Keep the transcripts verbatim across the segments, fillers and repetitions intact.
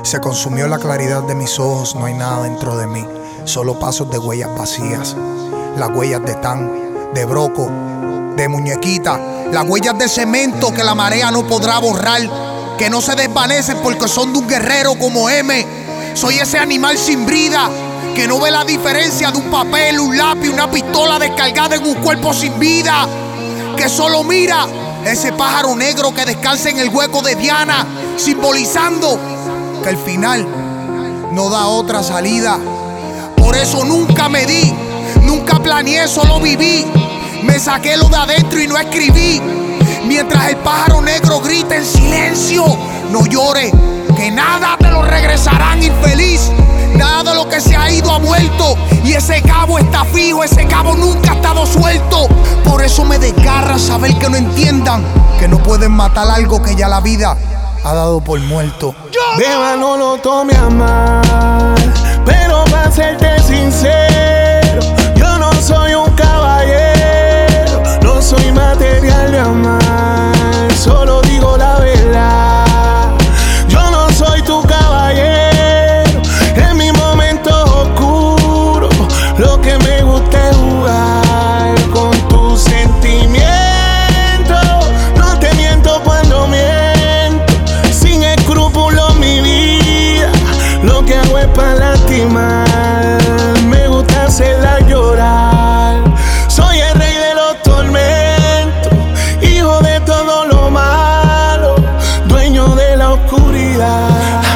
Se consumió la claridad de mis ojos, no hay nada dentro de mí, solo pasos de huellas vacías. Las huellas de Tan, de Broco, de Muñequita, las huellas de cemento que la marea no podrá borrar, que no se desvanecen porque son de un guerrero como M. Soy ese animal sin brida que no ve la diferencia de un papel, un lápiz, una pistola descargada en un cuerpo sin vida, que solo mira ese pájaro negro que descansa en el hueco de Diana, simbolizando que el final no da otra salida. Por eso nunca me di, nunca planeé, solo viví. Me saqué lo de adentro y no escribí. Mientras el pájaro negro grita en silencio, no llores, que nada te lo regresarán, infeliz. Nada de lo que se ha ido ha vuelto, y ese cabo está fijo, ese cabo nunca ha estado suelto. Por eso me desgarra saber que no entiendan que no pueden matar algo que ya la vida ha dado por muerto. Beba, no lo tome a mal, pero para serte sincero, yo no soy un caballero, no soy material de amar, solo digo la verdad. Yo no soy tu caballero, en mis momentos oscuros lo que me gusta es jugar con tus sentimientos. No te miento cuando miento, sin escrúpulos mi vida, lo que hago es para lastimar. Me gusta hacerla llorar, soy el rey de los tormentos, hijo de todo lo malo, dueño de la oscuridad.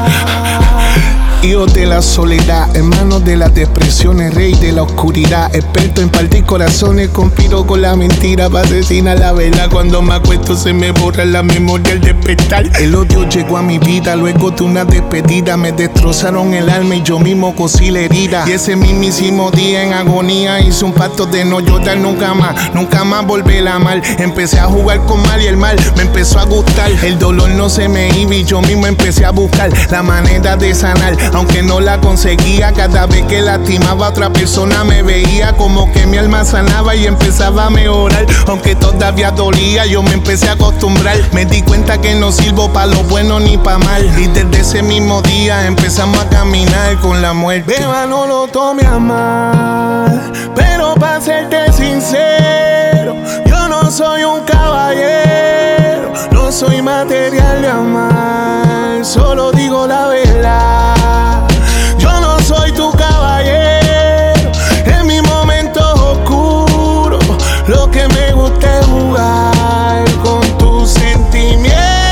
Hijo de la soledad, hermano de las depresiones, rey de la oscuridad, experto en partir corazones, conspiro con la mentira para asesinar la verdad. Cuando me acuesto se me borra la memoria al despertar. El odio llegó a mi vida luego de una despedida, me destrozaron el alma y yo mismo cosí la herida. Y ese mismísimo día en agonía hice un pacto de no llorar nunca más, nunca más volver a amar. Empecé a jugar con mal y el mal me empezó a gustar. El dolor no se me iba y yo mismo empecé a buscar la manera de sanar. Aunque no la conseguía, cada vez que lastimaba a otra persona me veía como que mi alma sanaba y empezaba a mejorar. Aunque todavía dolía, yo me empecé a acostumbrar. Me di cuenta que no sirvo para lo bueno ni para mal, y desde ese mismo día empezamos a caminar con la muerte. Beba, no lo tome a mal, pero para serte sincero, yo no soy un caballero, no soy material de amar, solo digo la verdad. Yo no soy tu caballero, en mis momentos oscuros lo que me gusta es jugar con tus sentimientos.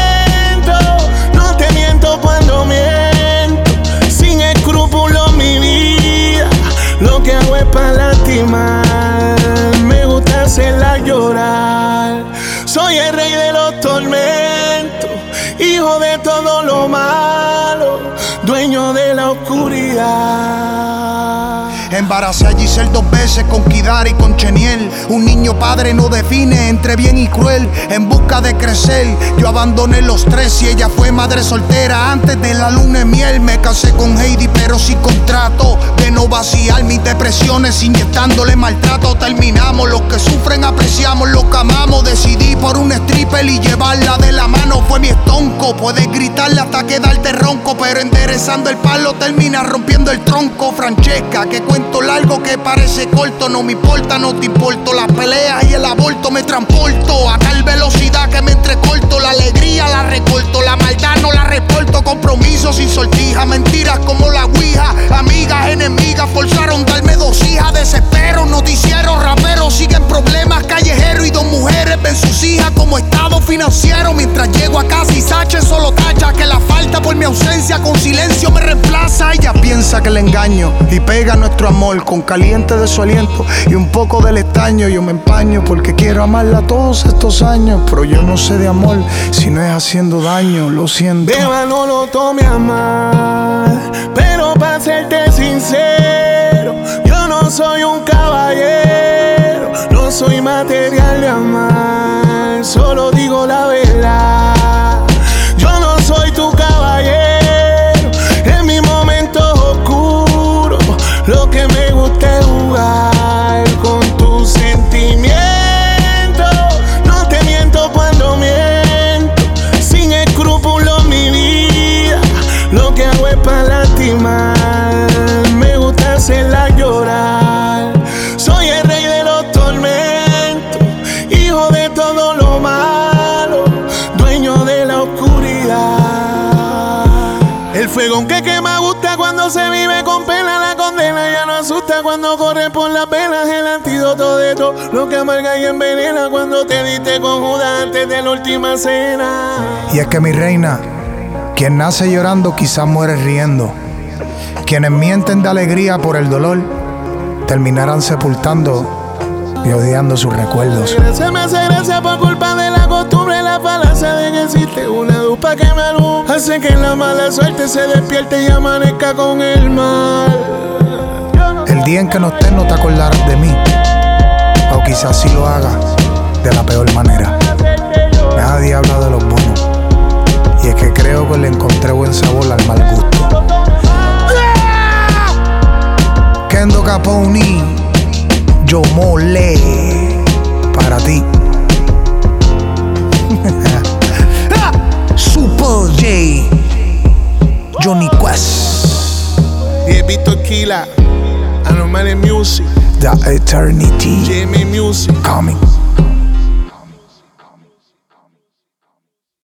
No te miento cuando miento, sin escrúpulos mi vida, lo que hago es para lastimar. Me gusta hacerla llorar, soy el rey de los tormentos, hijo de todo lo malo, dueño de la oscuridad. Embaracé a Giselle dos veces con Kidara y con Cheniel. Un niño padre no define entre bien y cruel. En busca de crecer, yo abandoné los tres y ella fue madre soltera antes de la luna de miel. Me casé con Heidi pero sin contrato, de no vaciar mis depresiones inyectándole maltrato. Terminamos, los que sufren apreciamos, los que amamos. Decidí por un stripper y llevarla de la mano, fue mi estonco. Puedes gritarle hasta quedarte ronco, pero enderezando el palo termina rompiendo el tronco. Francesca, que cuento largo que parece corto, no me importa, no te importo. Las peleas y el aborto me transporto a tal velocidad que me entrecorto. La alegría la recorto, la maldad no la reporto. Compromisos sin sortija, mentiras como la ouija. Amigas, enemigas, forzaron darme dos hijas. Desespero, noticieros, raperos siguen problemas callejeros, y dos mujeres ven sus hijas como estado financiero. Mientras llego a casa y Sache solo tacha que la falta por mi ausencia con silencio me reemplaza. Ella piensa que le engaño y pega nuestro amor con caliente de su aliento y un poco del estaño. Yo me empaño porque quiero amarla todos estos años, pero yo no sé de amor si no es haciendo daño, lo siento. Beba, no lo tome a mal, pero para serte sincero, yo no soy un caballero, no soy material de amar, solo digo la verdad. Yo no soy tu caballero, en mis momentos oscuros lo que me gusta es jugar con tus sentimientos. No te miento cuando miento, sin escrúpulos mi vida, lo que hago es El fuego que quema gusta cuando se vive con pena. La condena ya no asusta cuando corre por las venas. El antídoto de todo lo que amarga y envenena. Cuando te diste con Judas antes de la última cena. Y es que mi reina, quien nace llorando quizás muere riendo. Quienes mienten de alegría por el dolor terminarán sepultando y odiando sus recuerdos. Se me hace gracia por culpa de la costumbre, la falacia de que existe una luz pa' que me luz. Hace que la mala suerte se despierte y amanezca con el mal. El día en que no estés no te acordarás de mí, o quizás sí lo hagas de la peor manera. Nadie habla de los buenos, y es que creo que le encontré buen sabor al mal gusto. Kendo Capone, Yo Mole, para ti. Super J, Johnny Quest, y he visto Kila, Anormal Music, The Eternity, J M Music, coming.